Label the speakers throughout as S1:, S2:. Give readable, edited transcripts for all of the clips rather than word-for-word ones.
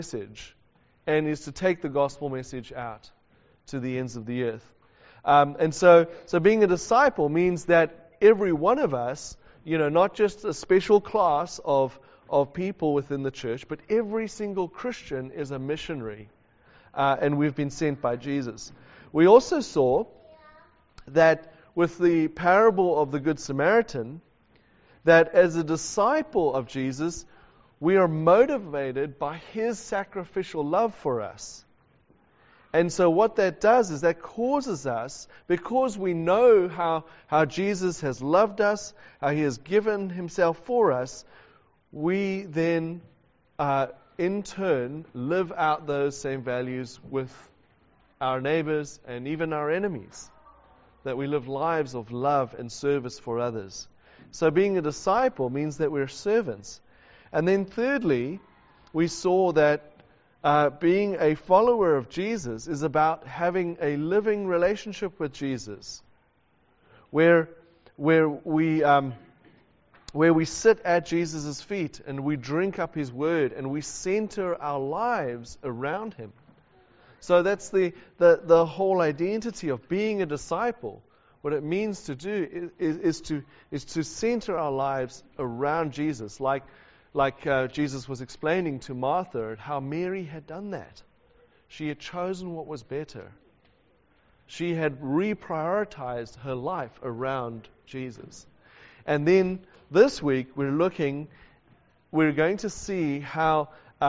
S1: message, and is to take the gospel message out to the ends of the earth. And so being a disciple means that every one of us, not just a special class of people within the church, but every single Christian is a missionary, and we've been sent by Jesus. We also saw that with the parable of the Good Samaritan, that as a disciple of Jesus, we are motivated by His sacrificial love for us. And so what that does is that causes us, because we know how Jesus has loved us, how He has given Himself for us, we then in turn live out those same values with our neighbors and even our enemies. That we live lives of love and service for others. So being a disciple means that we're servants. And then thirdly, we saw that being a follower of Jesus is about having a living relationship with Jesus, where we sit at Jesus' feet and we drink up His Word and we center our lives around Him. So that's the whole identity of being a disciple. What it means to do is to center our lives around Jesus, like Jesus was explaining to Martha how Mary had done that. She had chosen what was better. She had reprioritized her life around Jesus. And then this week we're going to see how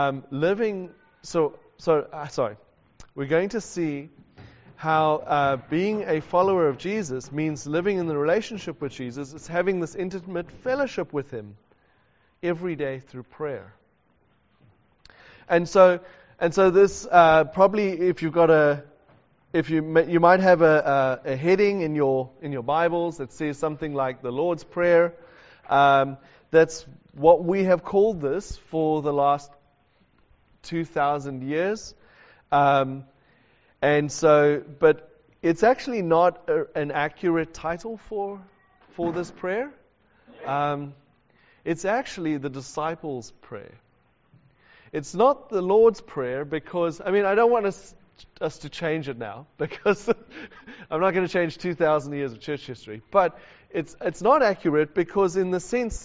S1: we're going to see how being a follower of Jesus means living in the relationship with Jesus. It's having this intimate fellowship with Him every day through prayer. And so this probably, if you've got you might have a heading in your Bibles that says something like the Lord's Prayer. That's what we have called this for the last 2,000 years. But it's actually not an accurate title for this prayer. It's actually the disciples' prayer. It's not the Lord's Prayer because, I don't want us to change it now because I'm not going to change 2,000 years of church history. But it's not accurate because in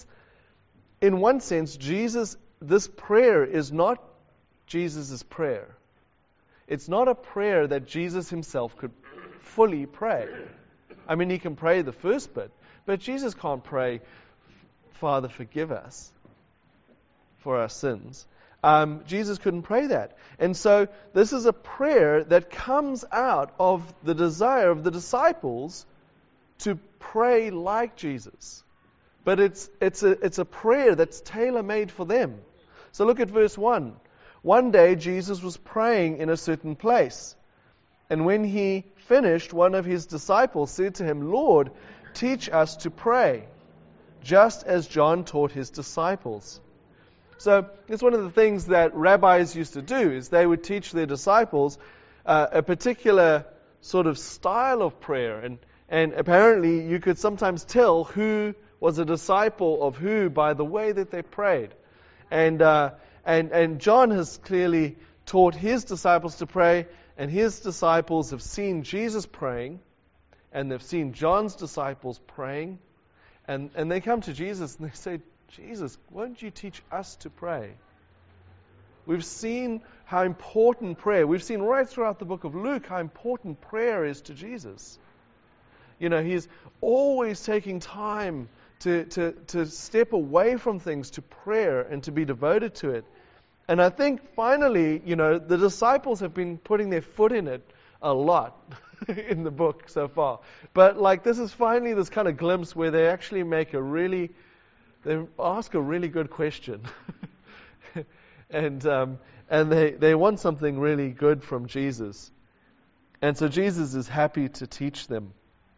S1: one sense, this prayer is not Jesus' prayer. It's not a prayer that Jesus Himself could fully pray. He can pray the first bit, but Jesus can't pray, Father, forgive us for our sins. Jesus couldn't pray that. And so this is a prayer that comes out of the desire of the disciples to pray like Jesus. But it's a prayer that's tailor-made for them. So look at verse 1. One day Jesus was praying in a certain place. And when He finished, one of His disciples said to Him, Lord, teach us to pray, just as John taught his disciples. So it's one of the things that rabbis used to do, is they would teach their disciples a particular sort of style of prayer. And apparently you could sometimes tell who was a disciple of who by the way that they prayed. And John has clearly taught his disciples to pray, and his disciples have seen Jesus praying, and they've seen John's disciples praying, and they come to Jesus and they say, Jesus, won't you teach us to pray? We've seen how important prayer, we've seen right throughout the book of Luke how important prayer is to Jesus. He's always taking time to step away from things to prayer and to be devoted to it. And I think finally, the disciples have been putting their foot in it a lot in the book so far. But this is finally this kind of glimpse where they actually they ask a really good question. and they want something really good from Jesus. And so Jesus is happy to teach them.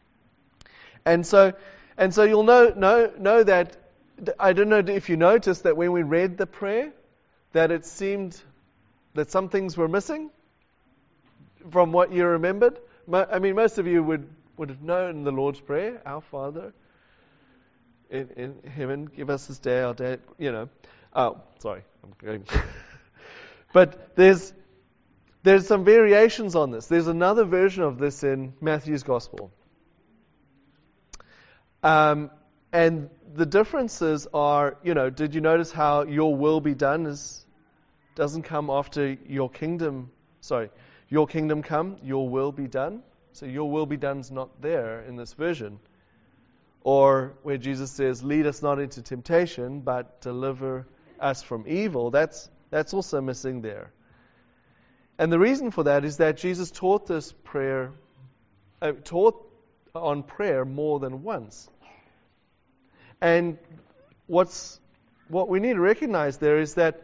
S1: And so you'll know that, I don't know if you noticed that when we read the prayer, that it seemed that some things were missing from what you remembered. Most of you would have known the Lord's Prayer, Our Father in heaven, give us this day our day, Oh, sorry, I'm going. But there's some variations on this. There's another version of this in Matthew's Gospel. And the differences are, did you notice how your will be done doesn't come after your kingdom come, your will be done. So your will be done is not there in this version. Or where Jesus says, lead us not into temptation, but deliver us from evil. That's also missing there. And the reason for that is that Jesus taught on prayer more than once. And what we need to recognize there is that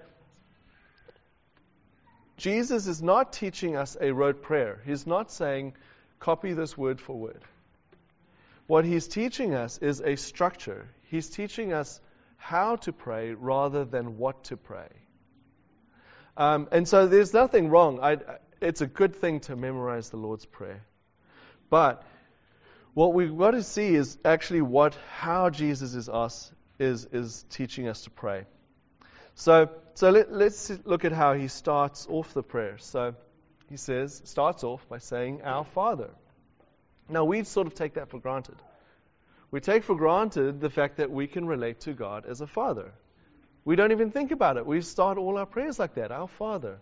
S1: Jesus is not teaching us a rote prayer. He's not saying, copy this word for word. What he's teaching us is a structure. He's teaching us how to pray rather than what to pray. And so there's nothing wrong. It's a good thing to memorize the Lord's Prayer. But what we've got to see is actually how Jesus is teaching us to pray. So let's look at how he starts off the prayer. So he starts off by saying, Our Father. Now we sort of take that for granted. We take for granted the fact that we can relate to God as a father. We don't even think about it. We start all our prayers like that, Our Father.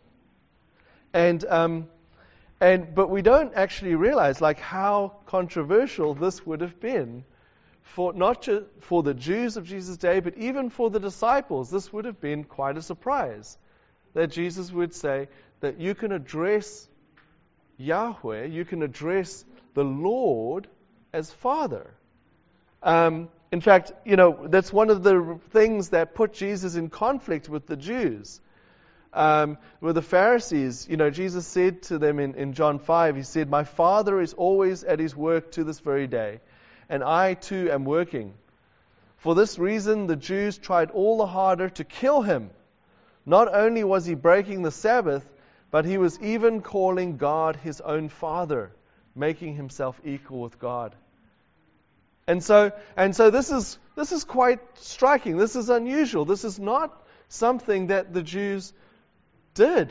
S1: But we don't actually realize how controversial this would have been for not just for the Jews of Jesus' day, but even for the disciples. This would have been quite a surprise that Jesus would say that you can address Yahweh, you can address the Lord as Father. In fact, that's one of the things that put Jesus in conflict with the Jews. With the Pharisees, Jesus said to them in John 5, he said, My Father is always at his work to this very day, and I too am working. For this reason, the Jews tried all the harder to kill him. Not only was he breaking the Sabbath, but he was even calling God his own Father, making himself equal with God. And so this is quite striking. This is unusual. This is not something that the Jews did.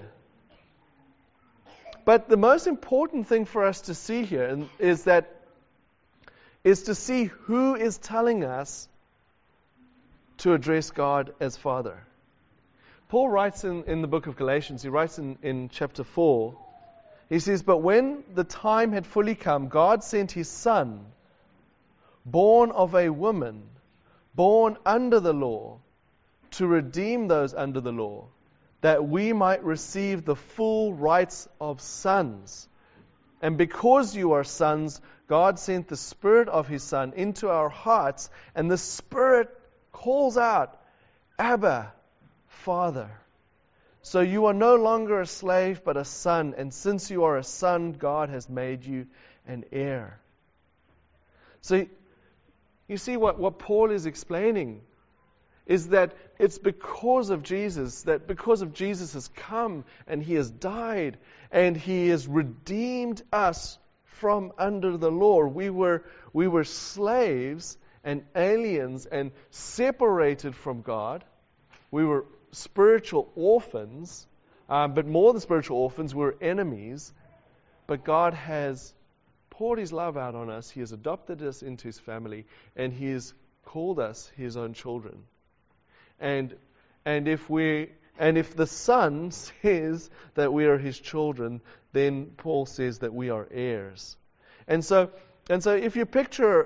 S1: But the most important thing for us to see here is to see who is telling us to address God as Father. Paul writes in the book of Galatians, he writes in chapter 4, he says, But when the time had fully come, God sent his Son, born of a woman, born under the law, to redeem those under the law, that we might receive the full rights of sons. And because you are sons, God sent the Spirit of his Son into our hearts, and the Spirit calls out, Abba, Father. So you are no longer a slave, but a son, and since you are a son, God has made you an heir. So you see what Paul is explaining is that it's because of Jesus has come and he has died and he has redeemed us from under the law. We were slaves and aliens and separated from God. We were spiritual orphans, but more than spiritual orphans, we were enemies. But God has poured his love out on us. He has adopted us into his family, and he has called us his own children. And if the Son says that we are his children, then Paul says that we are heirs. And so if you picture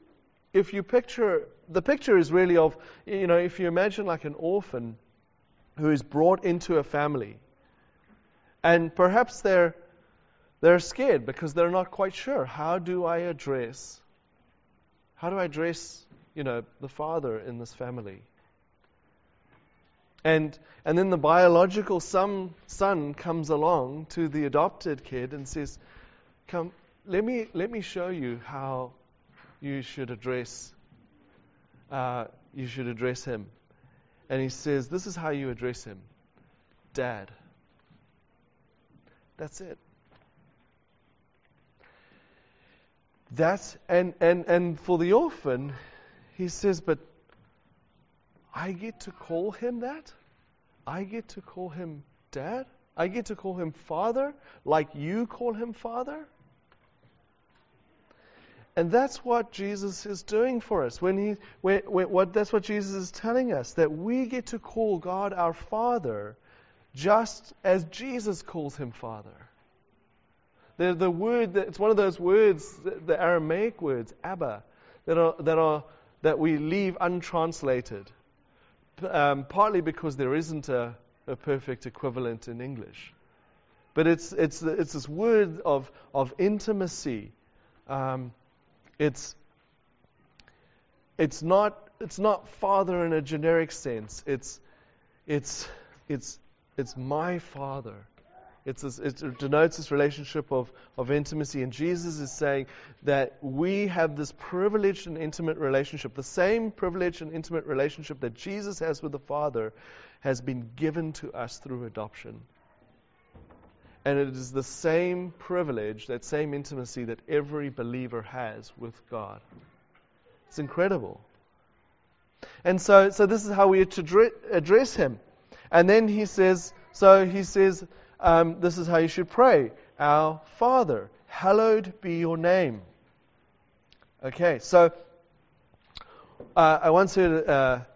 S1: the picture is really of, if you imagine like an orphan who is brought into a family, and perhaps they're scared because they're not quite sure. How do I address the father in this family? And then the biological son comes along to the adopted kid and says, "Come, let me show you how you should address him." And he says, "This is how you address him, Dad." That's it. And for the orphan, he says, "But I get to call him that? I get to call him Dad?" I get to call him Father like you call him Father. And that's what Jesus is doing for us. That's what Jesus is telling us, that we get to call God our Father just as Jesus calls him Father. The word, it's one of those words, the Aramaic words, Abba, that we leave untranslated, partly because there isn't a perfect equivalent in English. But it's this word of intimacy. It's not Father in a generic sense. It's my Father. It denotes this relationship of intimacy. And Jesus is saying that we have this privileged and intimate relationship. The same privileged and intimate relationship that Jesus has with the Father has been given to us through adoption. And it is the same privilege, that same intimacy that every believer has with God. It's incredible. And so this is how we are to address him. And then he says, this is how you should pray. Our Father, hallowed be your name. Okay, so I once heard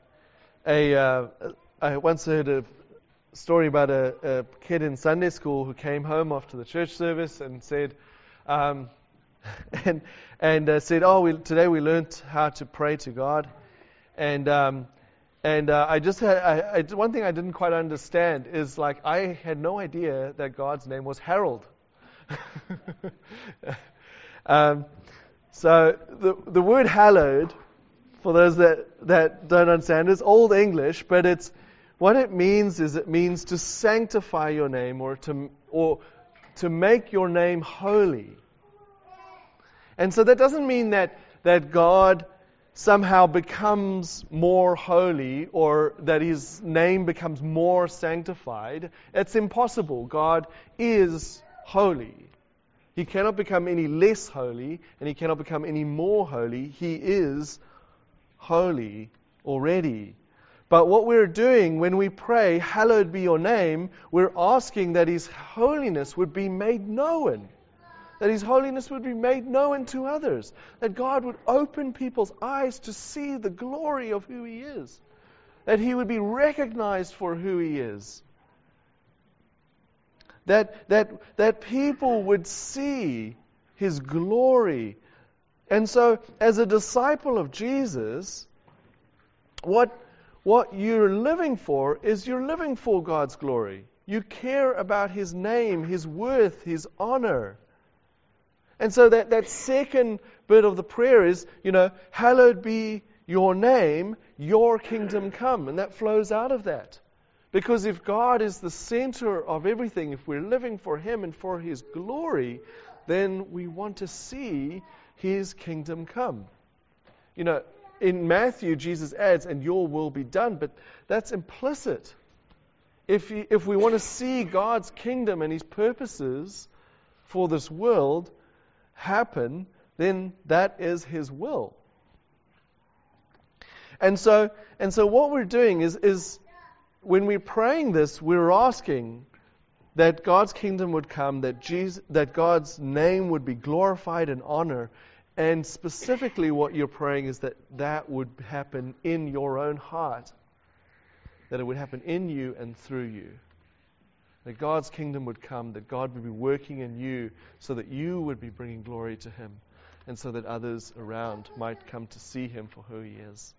S1: a story about a kid in Sunday school who came home after the church service and said, said, today we learned how to pray to God, and I just had one thing I didn't quite understand is, like, I had no idea that God's name was Harold. So the word hallowed, for those that don't understand, is Old English, but what it means to sanctify your name, or to make your name holy. And so that doesn't mean that God somehow becomes more holy, or that his name becomes more sanctified. It's impossible. God is holy. He cannot become any less holy, and he cannot become any more holy. He is holy already. But what we're doing when we pray, hallowed be your name, we're asking that his holiness would be made known. That his holiness would be made known to others. That God would open people's eyes to see the glory of who he is. That he would be recognized for who he is. That people would see his glory. And so, as a disciple of Jesus, what you're living for is you're living for God's glory. You care about his name, his worth, his honor. And so that second bit of the prayer is, hallowed be your name, your kingdom come. And that flows out of that. Because if God is the center of everything, if we're living for him and for his glory, then we want to see his kingdom come. In Matthew, Jesus adds, and your will be done, but that's implicit. If we want to see God's kingdom and his purposes for this world happen, then that is his will. And so what we're doing is when we're praying this, we're asking that God's kingdom would come, that God's name would be glorified and honored. And specifically what you're praying is that would happen in your own heart. That it would happen in you and through you. That God's kingdom would come, that God would be working in you so that you would be bringing glory to him, and so that others around might come to see him for who he is.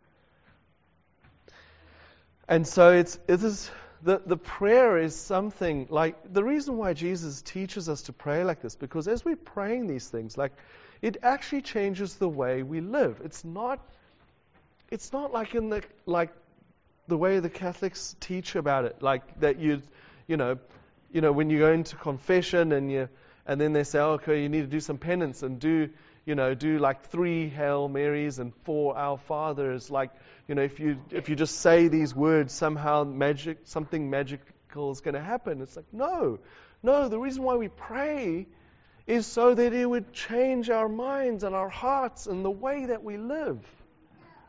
S1: And so the prayer is something like, the reason why Jesus teaches us to pray like this, because as we're praying these things, like, it actually changes the way we live. It's not like in the way the Catholics teach about it, like that when you go into confession and then they say, okay, you need to do some penance and do like 3 Hail Marys and 4 Our Fathers. Like, if you just say these words, somehow something magical is going to happen. It's like, no. The reason why we pray is so that it would change our minds and our hearts and the way that we live.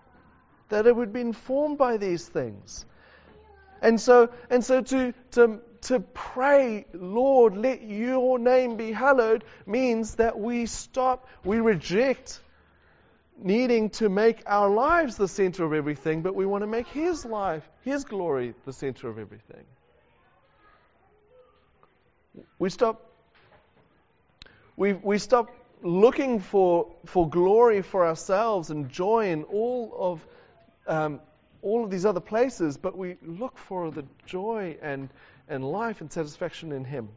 S1: That it would be informed by these things. And so to to pray, Lord, let your name be hallowed, means that we reject needing to make our lives the center of everything, but we want to make His life, His glory, the center of everything. We stop looking for glory for ourselves and joy in all of these other places, but we look for the joy and life and satisfaction in Him.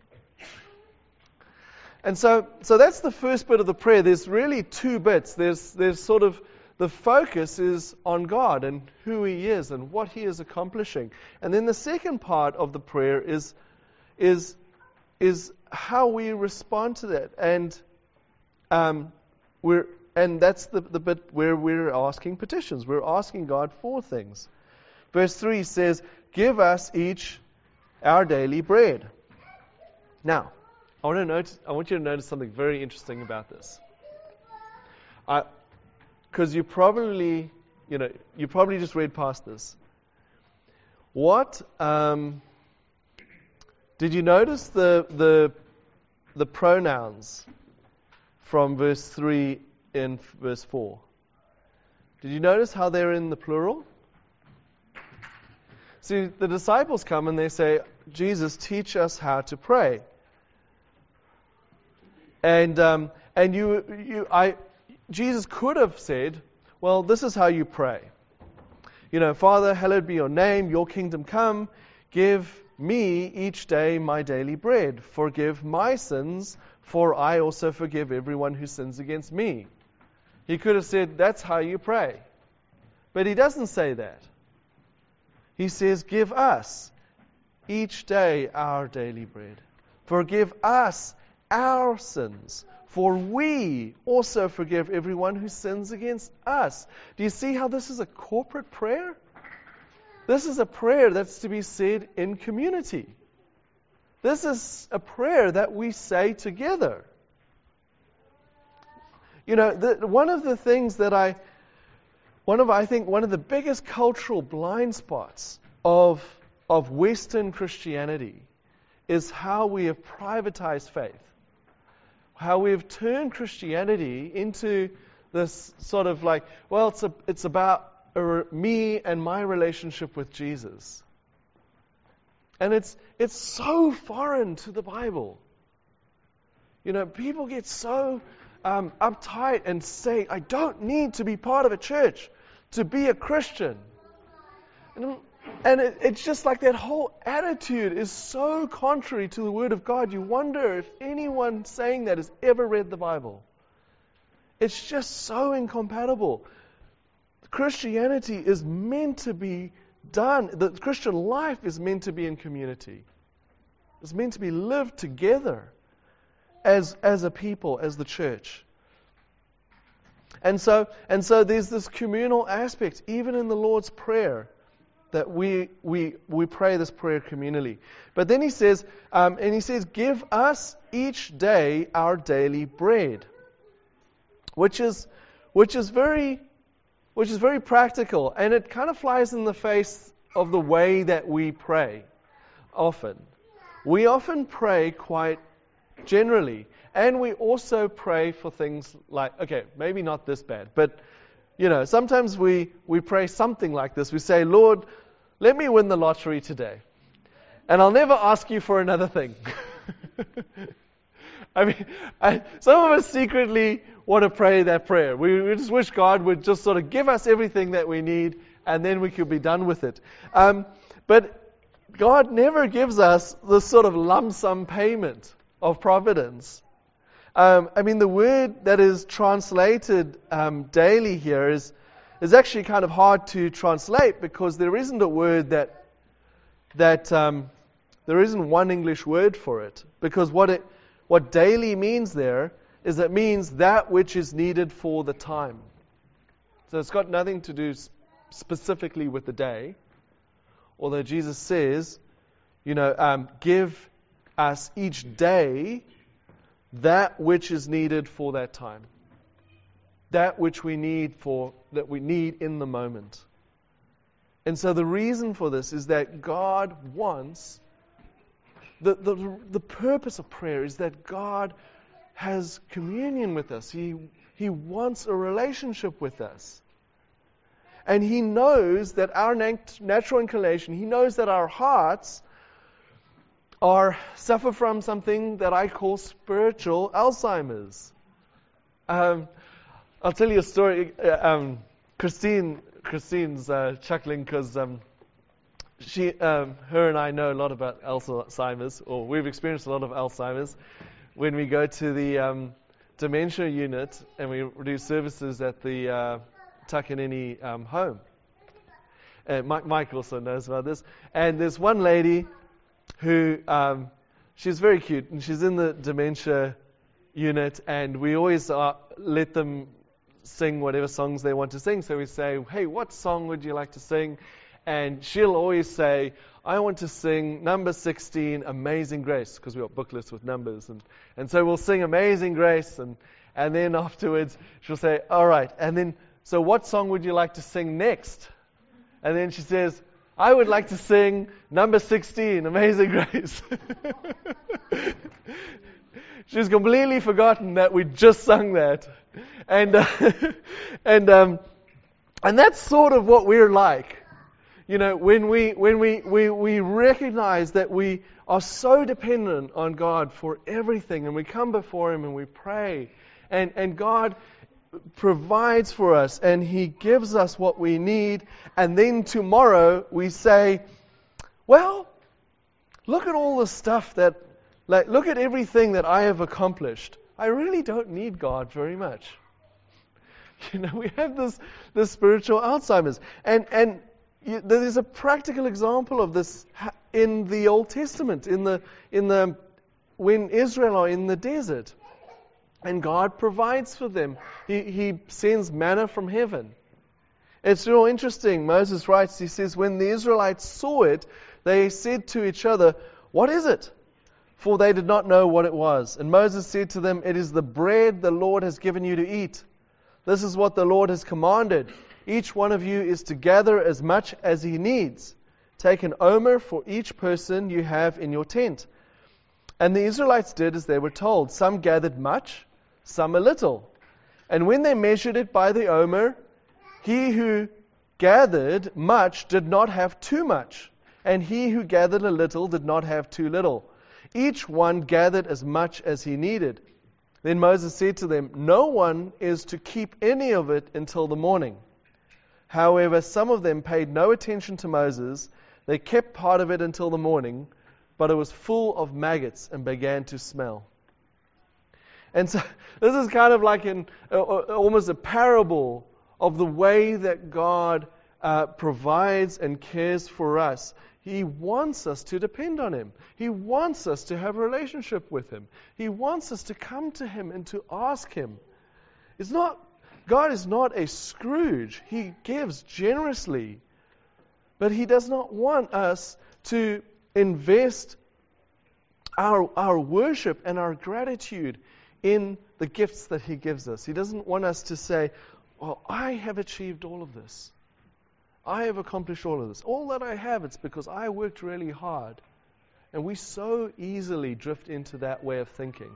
S1: And so that's the first bit of the prayer. There's really two bits. There's sort of the focus is on God and who He is and what He is accomplishing. And then the second part of the prayer is how we respond to that. And that's the bit where we're asking petitions. We're asking God for things. Verse 3 says, "Give us each our daily bread." Now, I want you to notice something very interesting about this. Because you probably just read past this. What did you notice the pronouns from verse 3 in verse 4? Did you notice how they're in the plural? See, the disciples come and they say, "Jesus, teach us how to pray." Jesus could have said, "Well, this is how you pray. Father, hallowed be your name, your kingdom come. Give me each day my daily bread. Forgive my sins, for I also forgive everyone who sins against me." He could have said, "That's how you pray." But He doesn't say that. He says, "Give us each day our daily bread. Forgive us our sins, for we also forgive everyone who sins against us." Do you see how this is a corporate prayer? This is a prayer that's to be said in community. This is a prayer that we say together. One of the things that I think one of the biggest cultural blind spots of Western Christianity is how we have privatized faith. How we have turned Christianity into this sort of like, well, it's about me and my relationship with Jesus. And it's so foreign to the Bible. People get so uptight and say, "I don't need to be part of a church to be a Christian." And it's just like that whole attitude is so contrary to the Word of God. You wonder if anyone saying that has ever read the Bible. It's just so incompatible. Christianity is meant to be done. The Christian life is meant to be in community. It's meant to be lived together as a people, as the church. And so there's this communal aspect, even in the Lord's Prayer, that we pray this prayer communally. But then he says, "Give us each day our daily bread," which is very practical, and it kind of flies in the face of the way that we pray. We often pray quite generally, and we also pray for things like, okay, maybe not this bad, but sometimes we pray something like this. We say, "Lord, let me win the lottery today, and I'll never ask you for another thing." Some of us secretly want to pray that prayer. We just wish God would just sort of give us everything that we need, and then we could be done with it. But God never gives us this sort of lump sum payment of providence. The word that is translated daily here is actually kind of hard to translate, because there isn't a word that there isn't one English word for it. Because what daily means there is it means that which is needed for the time. So it's got nothing to do specifically with the day. Although Jesus says, give us each day that which is needed for that time. That which we need in the moment. And so the reason for this is that God wants the purpose of prayer is that God has communion with us. He wants a relationship with us. And He knows that our natural inclination, He knows that our hearts suffer from something that I call spiritual Alzheimer's. I'll tell you a story. Christine's chuckling because her and I know a lot about Alzheimer's, or we've experienced a lot of Alzheimer's when we go to the dementia unit and we do services at the Takanini home. Mike also knows about this. And there's one lady who, she's very cute, and she's in the dementia unit, and we always let them sing whatever songs they want to sing. So we say, hey, what song would you like to sing? And she'll always say, I want to sing number 16, Amazing Grace, because we've got booklets with numbers. And so we'll sing Amazing Grace, and then afterwards she'll say, all right, and then, so what song would you like to sing next? And then she says, I would like to sing number 16, Amazing Grace. She's completely forgotten that we just sung that. And that's sort of what we're like. You know, when we recognize that we are so dependent on God for everything, and we come before Him and we pray, and God provides for us, and He gives us what we need, and then tomorrow we say, well, look at all the stuff look at everything that I have accomplished. I really don't need God very much. You know, we have this spiritual Alzheimer's. And there's a practical example of this in the Old Testament, when Israel are in the desert. And God provides for them. He sends manna from heaven. It's real interesting. Moses writes, he says, when the Israelites saw it, they said to each other, what is it? For they did not know what it was. And Moses said to them, it is the bread the Lord has given you to eat. This is what the Lord has commanded. Each one of you is to gather as much as he needs. Take an omer for each person you have in your tent. And the Israelites did as they were told. Some gathered much, some a little. And when they measured it by the omer, he who gathered much did not have too much, and he who gathered a little did not have too little. Each one gathered as much as he needed. Then Moses said to them, no one is to keep any of it until the morning. However, some of them paid no attention to Moses. They kept part of it until the morning, but it was full of maggots and began to smell. And so this is kind of like almost a parable of the way that God provides and cares for us. He wants us to depend on Him. He wants us to have a relationship with Him. He wants us to come to Him and to ask Him. God is not a Scrooge. He gives generously. But He does not want us to invest our worship and our gratitude in the gifts that He gives us. He doesn't want us to say, well, I have achieved all of this. I have accomplished all of this. All that I have, it's because I worked really hard. And we so easily drift into that way of thinking.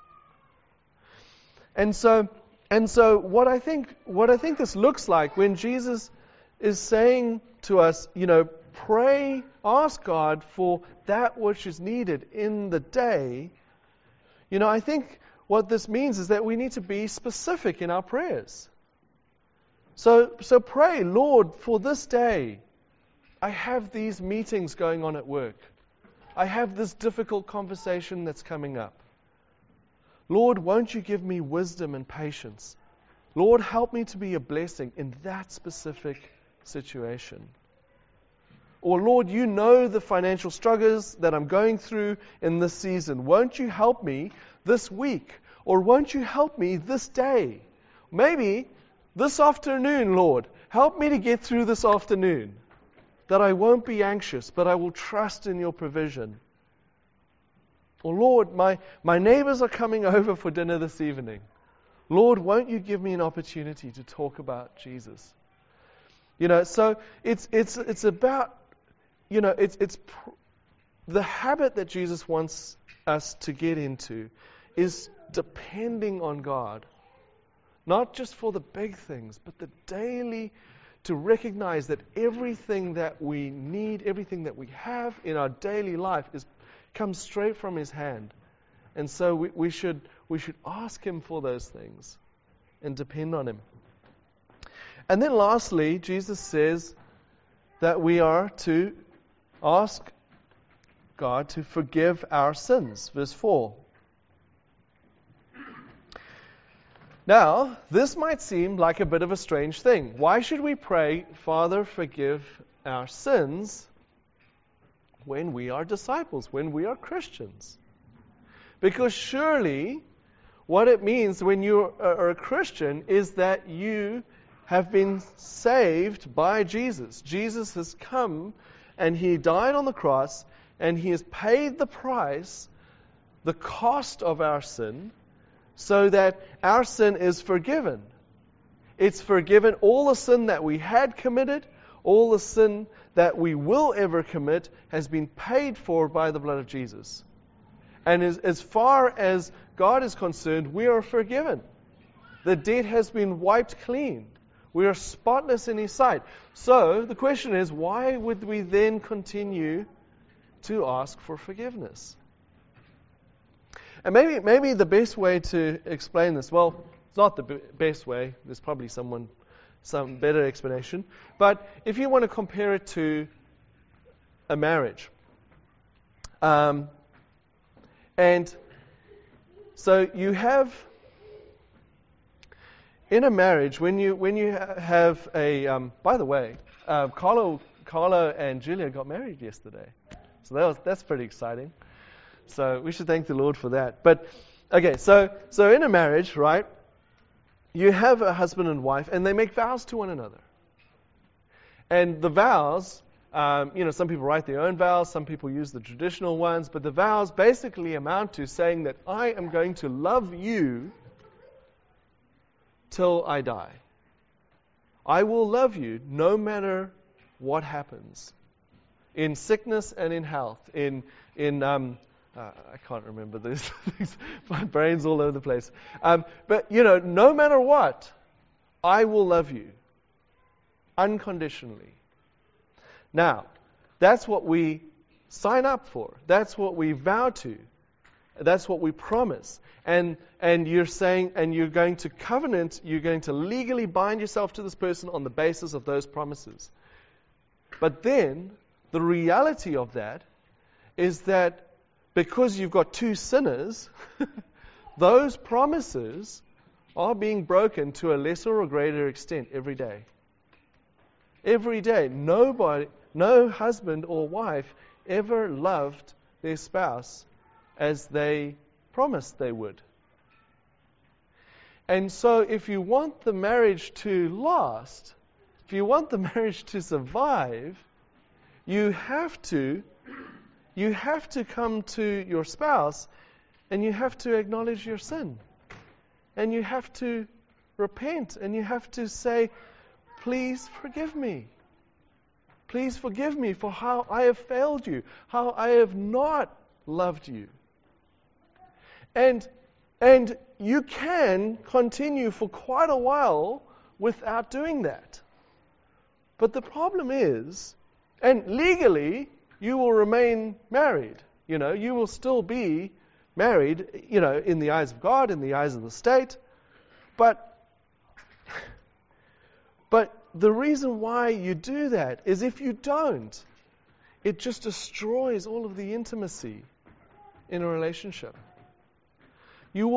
S1: And so what I think this looks like when Jesus is saying to us, pray, ask God for that which is needed in the day. I think what this means is that we need to be specific in our prayers. So pray, Lord, for this day, I have these meetings going on at work. I have this difficult conversation that's coming up. Lord, won't you give me wisdom and patience? Lord, help me to be a blessing in that specific situation. Or Lord, you know the financial struggles that I'm going through in this season. Won't you help me this week? Or won't you help me this day? Maybe this afternoon, Lord, help me to get through this afternoon, that I won't be anxious, but I will trust in your provision. Or Lord, my neighbors are coming over for dinner this evening. Lord, won't you give me an opportunity to talk about Jesus? So it's about, the habit that Jesus wants us to get into is depending on God. Not just for the big things, but the daily, to recognize that everything that we need, everything that we have in our daily life comes straight from His hand. And so we should ask Him for those things and depend on Him. And then lastly, Jesus says that we are to ask God to forgive our sins. Verse 4. Now, this might seem like a bit of a strange thing. Why should we pray, Father, forgive our sins, when we are disciples, when we are Christians? Because surely what it means when you are a Christian is that you have been saved by Jesus. Jesus has come and He died on the cross and He has paid the price, the cost of our sin, so that our sin is forgiven. It's forgiven. All the sin that we had committed, all the sin that we will ever commit, has been paid for by the blood of Jesus. And as far as God is concerned, we are forgiven. The debt has been wiped clean. We are spotless in His sight. So the question is, why would we then continue to ask for forgiveness? And maybe the best way to explain this, well, it's not the best way. There's probably some better explanation. But if you want to compare it to a marriage, and so you have in a marriage when you have a by the way, Carlo and Julia got married yesterday, so that's pretty exciting. So we should thank the Lord for that. But okay, so in a marriage, right, you have a husband and wife, and they make vows to one another. And the vows, some people write their own vows, some people use the traditional ones, but the vows basically amount to saying that I am going to love you till I die. I will love you no matter what happens, in sickness and in health, I can't remember these things. My brain's all over the place. But, no matter what, I will love you unconditionally. Now, that's what we sign up for. That's what we vow to. That's what we promise. And you're saying, and you're going to covenant, you're going to legally bind yourself to this person on the basis of those promises. But then, the reality of that is that because you've got two sinners, those promises are being broken to a lesser or greater extent every day. Every day. No husband or wife ever loved their spouse as they promised they would. And so if you want the marriage to last, if you want the marriage to survive, you have to come to your spouse and you have to acknowledge your sin. And you have to repent and you have to say, please forgive me. Please forgive me for how I have failed you, how I have not loved you. And you can continue for quite a while without doing that. But the problem is, and legally, you will remain married. You will still be married, in the eyes of God, in the eyes of the state. But the reason why you do that is if you don't, it just destroys all of the intimacy in a relationship. You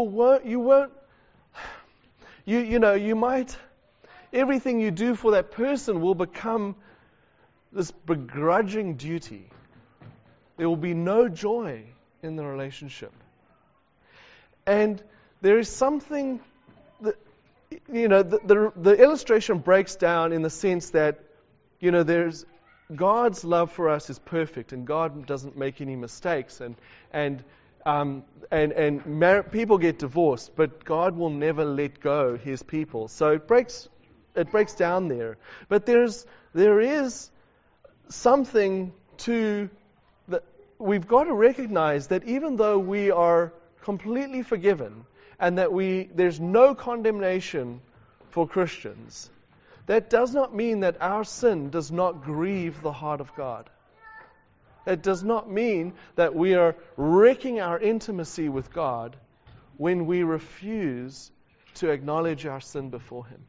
S1: might, everything you do for that person will become this begrudging duty. There will be no joy in the relationship. And there is something that, the illustration breaks down in the sense that, there's God's love for us is perfect and God doesn't make any mistakes and people get divorced, but God will never let go His people. So it breaks down there. But there is something to we've got to recognize that even though we are completely forgiven and that there's no condemnation for Christians, that does not mean that our sin does not grieve the heart of God. It does not mean that we are wrecking our intimacy with God when we refuse to acknowledge our sin before Him.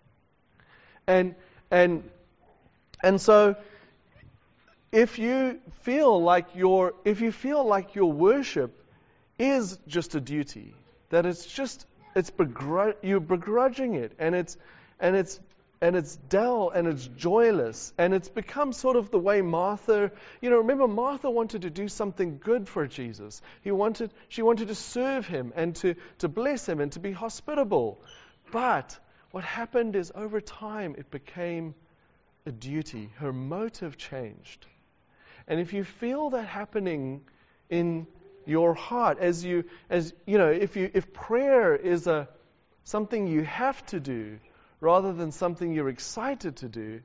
S1: And so, if you feel like your worship is just a duty, that you're begrudging it, and it's dull and it's joyless, and it's become sort of the way Martha. Remember, Martha wanted to do something good for Jesus. She wanted to serve Him and to bless Him and to be hospitable. But what happened is, over time, it became a duty. Her motive changed. And if you feel that happening in your heart, if prayer is something you have to do rather than something you're excited to do,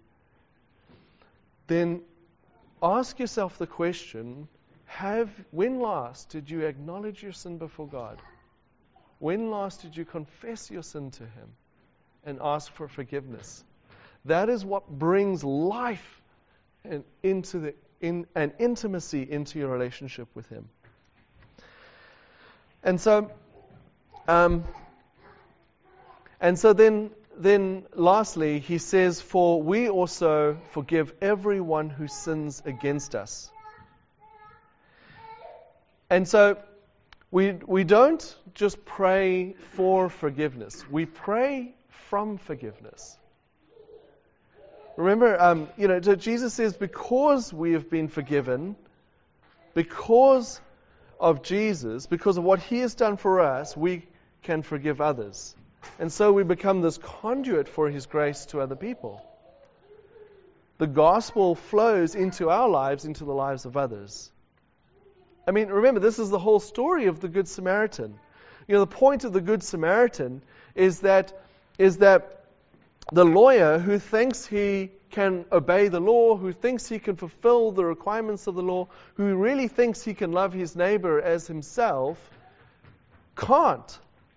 S1: then ask yourself the question, when last did you acknowledge your sin before God? When last did you confess your sin to Him and ask for forgiveness? That is what brings life and intimacy into your relationship with Him. And so then lastly, he says, for we also forgive everyone who sins against us. And so we don't just pray for forgiveness. We pray from forgiveness. Remember, Jesus says, because we have been forgiven, because of Jesus, because of what He has done for us, we can forgive others. And so we become this conduit for His grace to other people. The gospel flows into our lives, into the lives of others. I mean, remember, this is the whole story of the Good Samaritan. The point of the Good Samaritan is that the lawyer who thinks he can obey the law, who thinks he can fulfill the requirements of the law, who really thinks he can love his neighbor as himself, can't.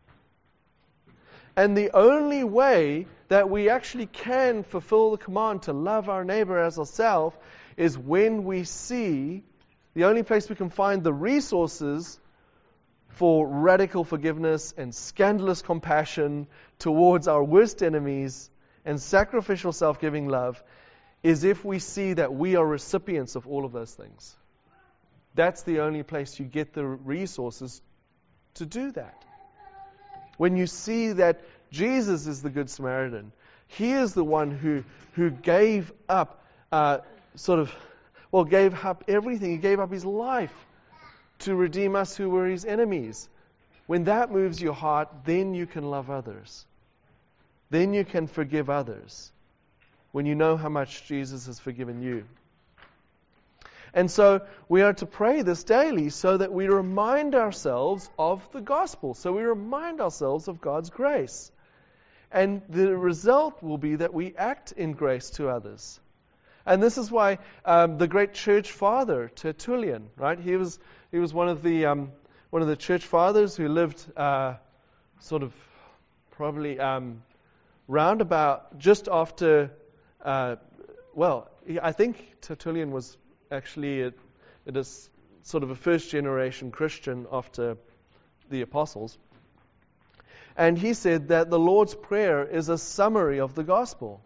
S1: And the only way that we actually can fulfill the command to love our neighbor as ourselves is when we see, the only place we can find the resources for radical forgiveness and scandalous compassion towards our worst enemies and sacrificial self-giving love is if we see that we are recipients of all of those things. That's the only place you get the resources to do that. When you see that Jesus is the Good Samaritan, He is the one who gave up gave up everything. He gave up His life to redeem us who were His enemies. When that moves your heart, then you can love others. Then you can forgive others. When you know how much Jesus has forgiven you. And so we are to pray this daily so that we remind ourselves of the gospel. So we remind ourselves of God's grace. And the result will be that we act in grace to others. And this is why the great church father, Tertullian, right? He was one of the church fathers who lived probably round about just after. I think Tertullian was actually a sort of a first generation Christian after the apostles. And he said that the Lord's Prayer is a summary of the gospel.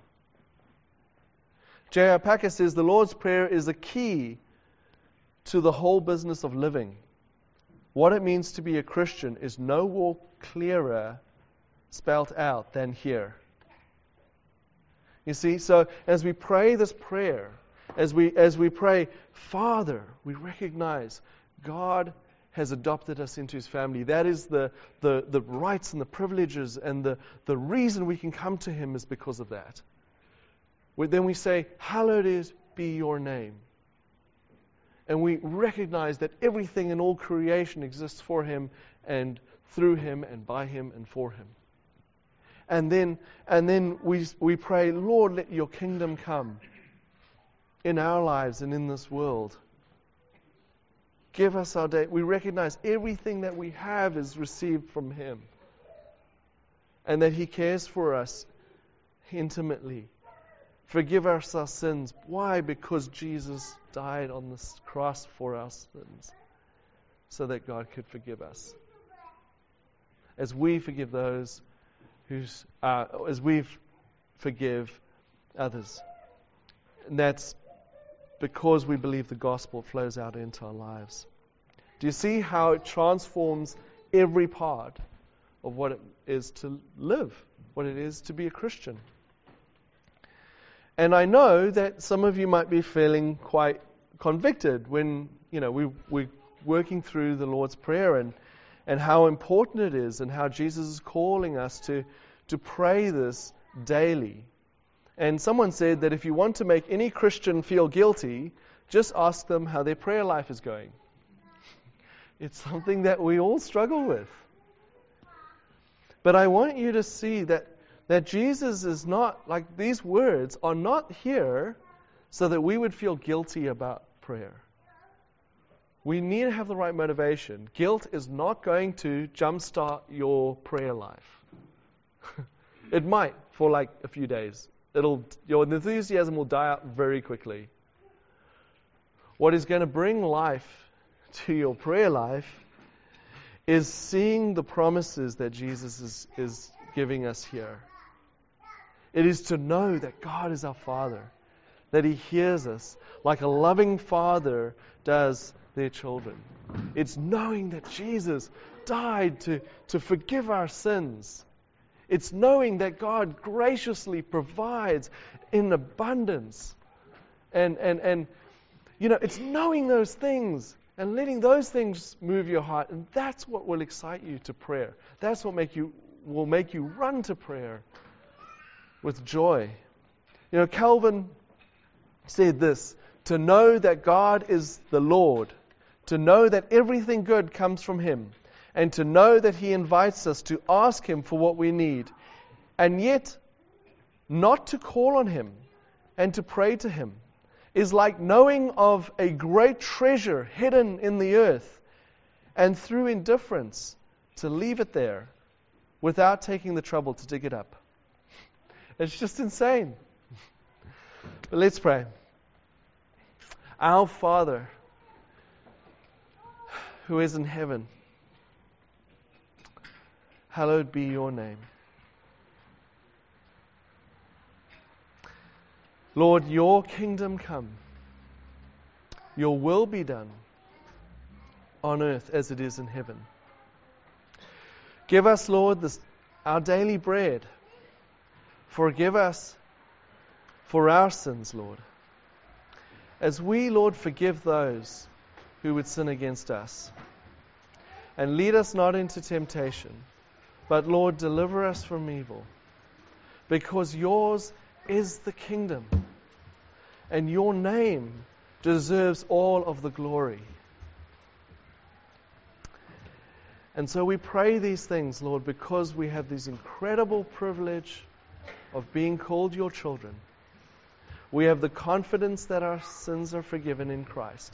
S1: J.I. Packer says the Lord's Prayer is a key to the whole business of living. What it means to be a Christian is no more clearer spelled out than here. You see, so as we pray this prayer, as we pray, Father, we recognize God has adopted us into His family. That is the rights and the privileges, and the reason we can come to Him is because of that. Then we say, hallowed be your name. And we recognize that everything in all creation exists for Him and through Him and by Him and for Him. And then we pray, Lord, let your kingdom come in our lives and in this world. Give us our day. We recognize everything that we have is received from Him. And that He cares for us intimately. Forgive us our sins. Why? Because Jesus died on this cross for our sins, so that God could forgive us. As we forgive those as we forgive others. And that's because we believe the gospel flows out into our lives. Do you see how it transforms every part of what it is to live, what it is to be a Christian? And I know that some of you might be feeling quite convicted when, we're working through the Lord's Prayer and how important it is and how Jesus is calling us to pray this daily. And someone said that if you want to make any Christian feel guilty, just ask them how their prayer life is going. It's something that we all struggle with. But I want you to see that Jesus is not, like, these words are not here so that we would feel guilty about prayer. We need to have the right motivation. Guilt is not going to jumpstart your prayer life. It might for like a few days. Your enthusiasm will die out very quickly. What is going to bring life to your prayer life is seeing the promises that Jesus is giving us here. It is to know that God is our Father, that He hears us like a loving father does their children. It's knowing that Jesus died to forgive our sins. It's knowing that God graciously provides in abundance. And it's knowing those things and letting those things move your heart. And that's what will excite you to prayer. That's what will make you run to prayer with joy. Calvin said this: to know that God is the Lord, to know that everything good comes from Him, and to know that He invites us to ask Him for what we need, and yet not to call on Him and to pray to Him, is like knowing of a great treasure hidden in the earth, and through indifference to leave it there without taking the trouble to dig it up. It's just insane. But let's pray. Our Father, who is in heaven, hallowed be your name. Lord, your kingdom come. Your will be done on earth as it is in heaven. Give us, Lord, our daily bread. Forgive us for our sins, Lord. As we, Lord, forgive those who would sin against us. And lead us not into temptation, but, Lord, deliver us from evil. Because yours is the kingdom, and your name deserves all of the glory. And so we pray these things, Lord, because we have this incredible privilege of being called your children. We have the confidence that our sins are forgiven in Christ.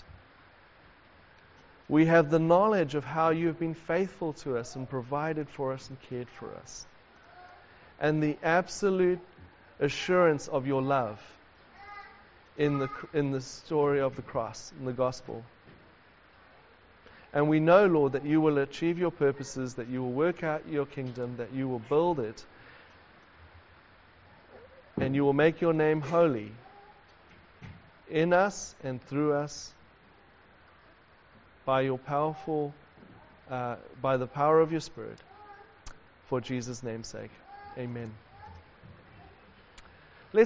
S1: We have the knowledge of how you have been faithful to us and provided for us and cared for us. And the absolute assurance of your love in the story of the cross, in the gospel. And we know, Lord, that you will achieve your purposes, that you will work out your kingdom, that you will build it, and you will make your name holy in us and through us by your by the power of your Spirit, for Jesus' name's sake. Amen.